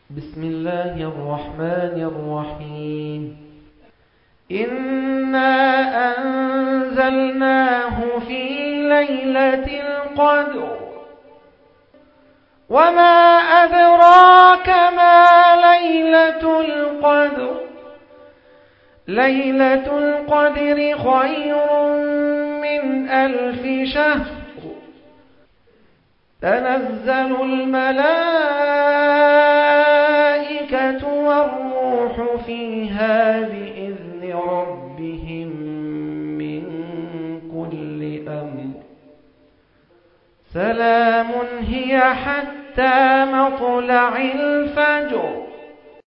بسم الله الرحمن الرحيم. إنا أنزلناه في ليلة القدر وما أدراك ما ليلة القدر ليلة القدر خير من 1000 شهر تنزل الملائكة والروح فيها بإذن ربهم من كل أمر سلام هي حتى مطلع الفجر